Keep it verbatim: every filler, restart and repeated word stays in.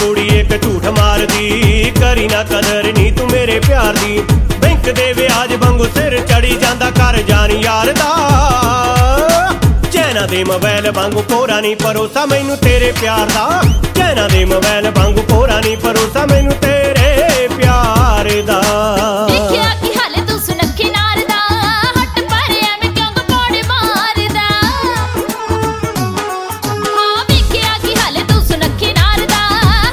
ਕੁੜੀ ਇੱਕ ਝੂਠ ਮਾਰਦੀ, ਕਰੀ ਨਾ ਕਦਰ ਨੀ ਤੂੰ ਮੇਰੇ ਪਿਆਰ ਦੀ। ਬੈਂਕ ਦੇ ਵਿਆਜ ਵਾਂਗੂ ਸਿਰ ਚੜੀ ਜਾਂਦਾ, ਕਰ ਜਾਣ ਯਾਰ ਦਾ। ਚੈਨਾ ਦੇ ਮੋਬਾਈਲ ਵਾਂਗੂ ਕੋਰਾ ਨੀ ਭਰੋਸਾ ਮੈਨੂੰ ਤੇਰੇ ਪਿਆਰ ਦਾ। ਚੈਨਾ ਦੇ ਮੋਬਾਈਲ